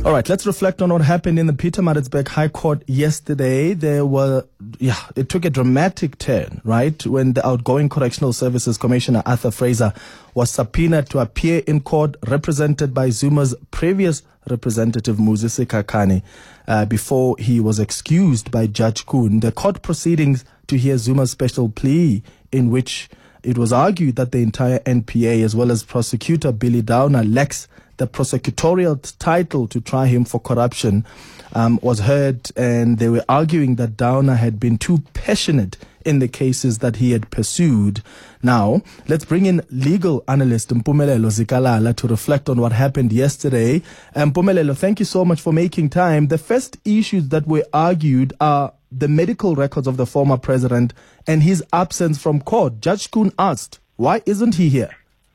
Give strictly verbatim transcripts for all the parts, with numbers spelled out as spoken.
All right, let's reflect on what happened in the Pietermaritzburg High Court yesterday. There were, yeah, it took a dramatic turn, right, when the outgoing Correctional Services Commissioner Arthur Fraser was subpoenaed to appear in court, represented by Zuma's previous representative Moses Kakane, uh, before he was excused by Judge Kuhn. The court proceedings to hear Zuma's special plea, in which it was argued that the entire N P A, as well as prosecutor Billy Downer, lacks the prosecutorial title to try him for corruption, um, was heard, and they were arguing that Downer had been too passionate in the cases that he had pursued. Now, let's bring in legal analyst Mpumelelo Zikalala to reflect on what happened yesterday. Um, Mpumelelo, thank you so much for making time. The first issues that were argued are the medical records of the former president and his absence from court. Judge Kuhn asked, why isn't he here?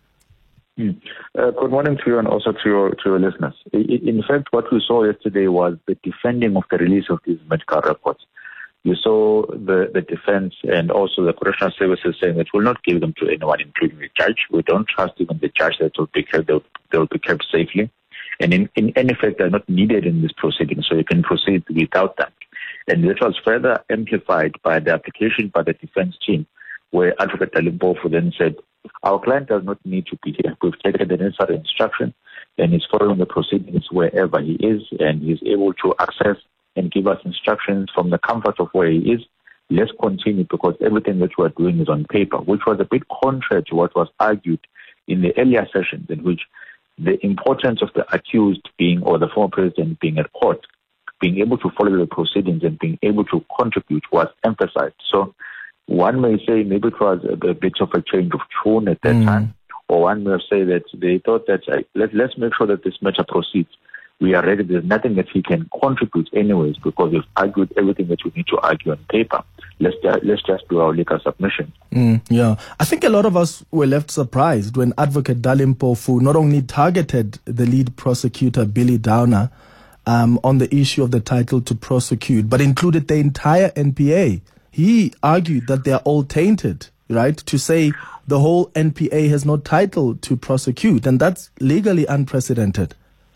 Mm. Uh, good morning to you and also to your to your listeners. In fact, what we saw yesterday was the defending of the release of these medical records. You saw the, the defense and also the correctional services saying that we'll not give them to anyone, including the judge. We don't trust even the judge that will be kept, they'll, they'll be kept safely. And in, in any fact, they're not needed in this proceeding, so you can proceed without them. And this was further amplified by the application by the defense team, where Advocate Dalimpofu then said, our client does not need to be here. We've taken the necessary instruction and he's following the proceedings wherever he is, and he's able to access and give us instructions from the comfort of where he is. Let's continue, because everything that we're doing is on paper, which was a bit contrary to what was argued in the earlier sessions, in which the importance of the accused being, or the former president being at court, being able to follow the proceedings and being able to contribute was emphasized. So one may say maybe it was a, a bit of a change of tone at that mm. time, or one may say that they thought that uh, let, let's make sure that this matter proceeds. We are ready. There's nothing that he can contribute anyways, because we've argued everything that we need to argue on paper. Let's, uh, let's just do our legal submission. Mm, yeah. I think a lot of us were left surprised when Advocate Dalimpofu not only targeted the lead prosecutor, Billy Downer, um, on the issue of the title to prosecute, but included the entire N P A. He argued that they are all tainted, right, to say the whole N P A has no title to prosecute, and that's legally unprecedented.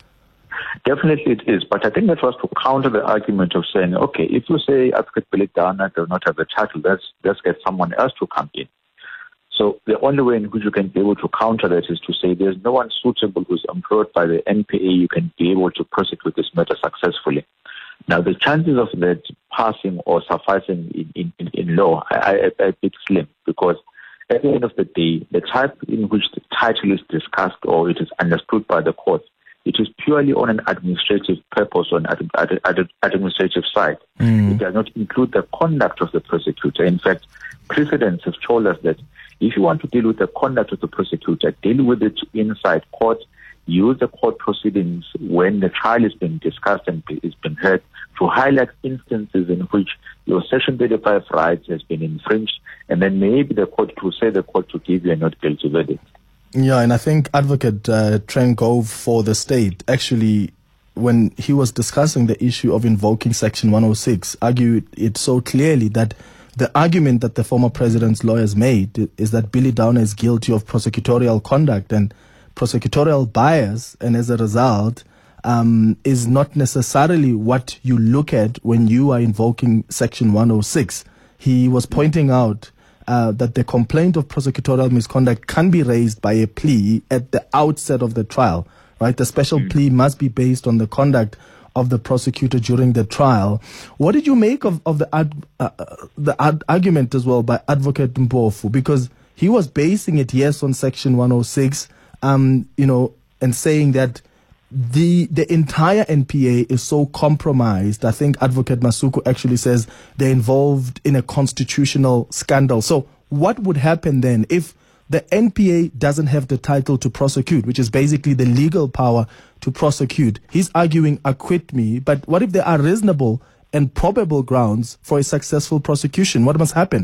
Definitely it is, but I think that was to counter the argument of saying, okay, if you say Advocate Billy Downer does not have the title, let's, let's get someone else to come in. So the only way in which you can be able to counter that is to say there's no one suitable who's employed by the N P A you can be able to prosecute this matter successfully. Now, the chances of that passing or sufficing in, in, in law are a bit slim, because at the end of the day, the type in which the title is discussed or it is understood by the court, it is purely on an administrative purpose, on an ad, ad, administrative side. Mm. It does not include the conduct of the prosecutor. In fact, precedents have told us that if you want to deal with the conduct of the prosecutor, deal with it inside court. Use the court proceedings when the trial is being discussed and is being heard to highlight instances in which your Section thirty-five rights has been infringed, and then maybe the court to say the court to give you a not guilty verdict. Yeah, and I think Advocate uh, Trent Gove for the state actually, when he was discussing the issue of invoking Section one oh six, argued it so clearly that the argument that the former president's lawyers made is that Billy Downer is guilty of prosecutorial conduct and prosecutorial bias, and as a result, um, is not necessarily what you look at when you are invoking Section one oh six. He was pointing out uh, that the complaint of prosecutorial misconduct can be raised by a plea at the outset of the trial, right? The special mm-hmm. plea must be based on the conduct of the prosecutor during the trial. What did you make of, of the ad, uh, the ad argument as well by Advocate Mpofu? Because he was basing it, yes, on Section one oh six, Um, you know, and saying that the the entire N P A is so compromised. I think Advocate Masuku actually says they're involved in a constitutional scandal. So what would happen then if the N P A doesn't have the title to prosecute, which is basically the legal power to prosecute? He's arguing acquit me, but what if there are reasonable and probable grounds for a successful prosecution? What must happen?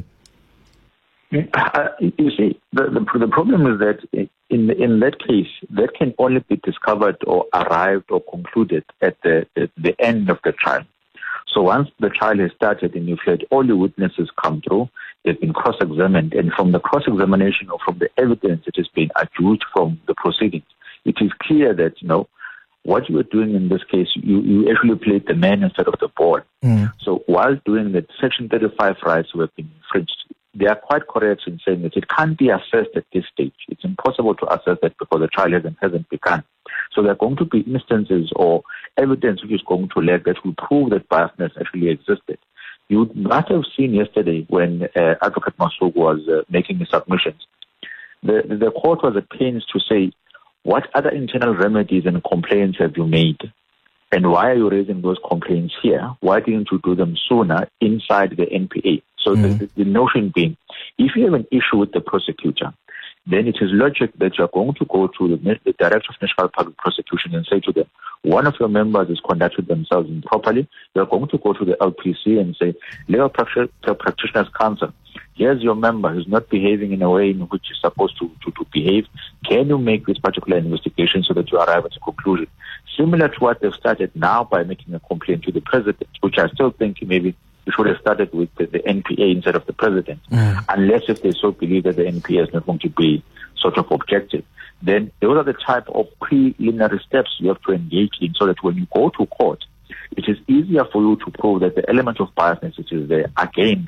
Uh, you see, the, the the problem is that in in that case, that can only be discovered or arrived or concluded at the at the end of the trial. So once the trial has started and you've had all the witnesses come through, they've been cross-examined, and from the cross-examination or from the evidence that has been adduced from the proceedings, it is clear that, you know, what you were doing in this case, you, you actually played the man instead of the ball. Mm. So while doing that, Section thirty-five rights were being infringed. They are quite correct in saying that it can't be assessed at this stage. It's impossible to assess that because the trial hasn't, hasn't begun. So there are going to be instances or evidence which is going to lag that will prove that biasness actually existed. You must have seen yesterday when uh, Advocate Masuku was uh, making his submissions. The, the court was at pains to say, what other internal remedies and complaints have you made? And why are you raising those complaints here? Why didn't you do them sooner inside the N P A? So mm-hmm. the, the notion being, if you have an issue with the prosecutor, then it is logic that you're going to go to the, the Director of National Public Prosecution and say to them, one of your members has conducted themselves improperly. You're going to go to the L P C and say, Legal Practitioners Council, here's your member who's not behaving in a way in which he's supposed to, to, to behave. Can you make this particular investigation so that you arrive at a conclusion? Similar to what they've started now by making a complaint to the president, which I still think maybe you should have started with the, the N P A instead of the president, mm. unless if they so believe that the N P A is not going to be sort of objective. Then those are the type of preliminary steps you have to engage in so that when you go to court, it is easier for you to prove that the element of biasness which is there, again,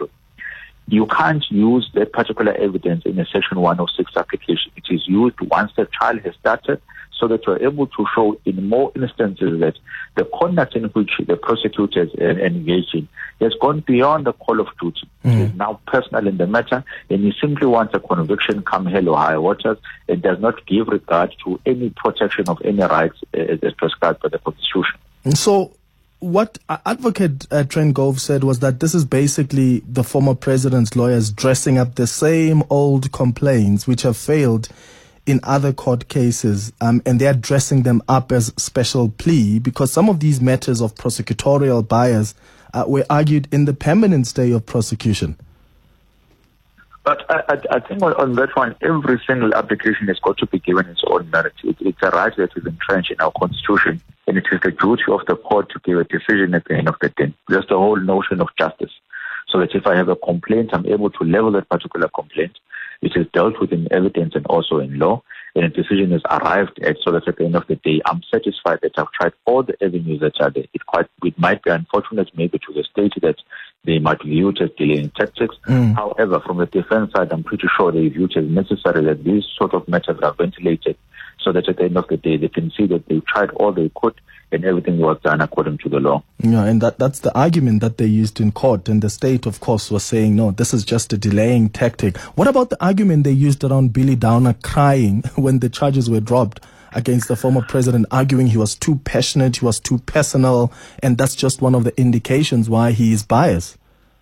you can't use that particular evidence in a Section one oh six application. It is used once the trial has started so that you're able to show in more instances that the conduct in which the prosecutors engage in has gone beyond the call of duty. Mm. It is now personal in the matter, and he simply wants a conviction come hell or high waters. It does not give regard to any protection of any rights as, as prescribed by the Constitution. So what Advocate uh, Trent Gove said was that this is basically the former president's lawyers dressing up the same old complaints which have failed in other court cases, um, and they're dressing them up as special plea because some of these matters of prosecutorial bias uh, were argued in the permanent stay of prosecution. But I, I, I think on, on that one, every single application has got to be given its own merit. It, it's a right that is entrenched in our Constitution, and it is the duty of the court to give a decision at the end of the day. That's the whole notion of justice. So that if I have a complaint, I'm able to level that particular complaint. It is dealt with in evidence and also in law, and a decision is arrived at so that at the end of the day, I'm satisfied that I've tried all the avenues that are there. It, quite, it might be unfortunate maybe to the state that they might view it as delaying tactics. Mm. However, from the defense side, I'm pretty sure they view it as necessary that these sort of matters are ventilated so that at the end of the day, they can see that they tried all they could and everything was done according to the law. Yeah, and that, that's the argument that they used in court. And the state, of course, was saying, no, this is just a delaying tactic. What about the argument they used around Billy Downer crying when the charges were dropped against the former president, arguing he was too passionate, he was too personal, and that's just one of the indications why he is biased?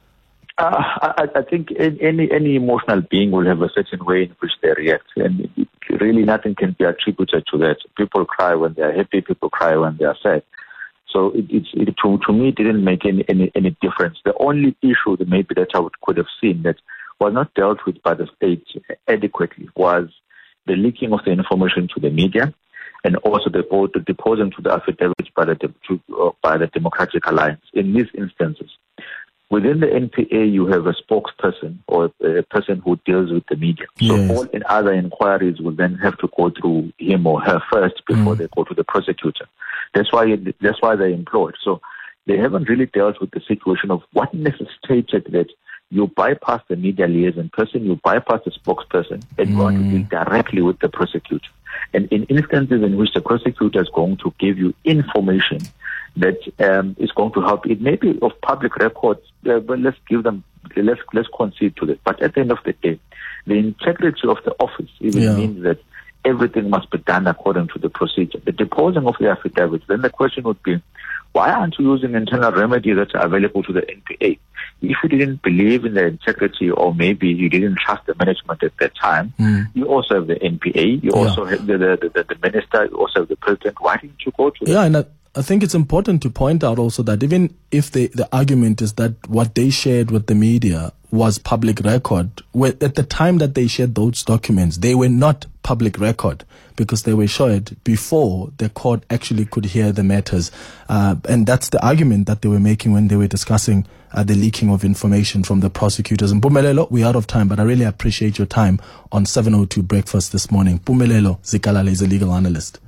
Uh, I, I think any any emotional being will have a certain way in which they react, and really nothing can be attributed to that. People cry when they are happy, people cry when they are sad. So it, it, it to, to me, it didn't make any, any, any difference. The only issue that maybe that I would, could have seen that was not dealt with by the state adequately was the leaking of the information to the media, and also the, the deposing to the affidavit by the, to, uh, by the Democratic Alliance. In these instances, within the N P A, you have a spokesperson or a person who deals with the media. So yes. all in other inquiries will then have to go through him or her first before mm. they go to the prosecutor. That's why that's why they're employed. So they haven't really dealt with the situation of what necessitated that you bypass the media liaison person, you bypass the spokesperson, and mm. you want to deal directly with the prosecutor. And in instances in which the prosecutor is going to give you information that um, is going to help, it may be of public records, uh, but let's give them, let's let's concede to this. But at the end of the day, the integrity of the office even yeah. means that everything must be done according to the procedure. The deposing of the affidavit, then the question would be, why aren't you using internal remedies that are available to the N P A? If you didn't believe in the integrity, or maybe you didn't trust the management at that time, mm. you also have the N P A, you yeah. also have the, the, the, the minister, you also have the president. Why didn't you go to Yeah, them? and I, I think it's important to point out also that even if the, the argument is that what they shared with the media was public record, at the time that they shared those documents, they were not public record because they were shared before the court actually could hear the matters. Uh, and that's the argument that they were making when they were discussing uh, the leaking of information from the prosecutors. And Mpumelelo, we're out of time, but I really appreciate your time on seven oh two Breakfast this morning. Mpumelelo Zikalala is a legal analyst.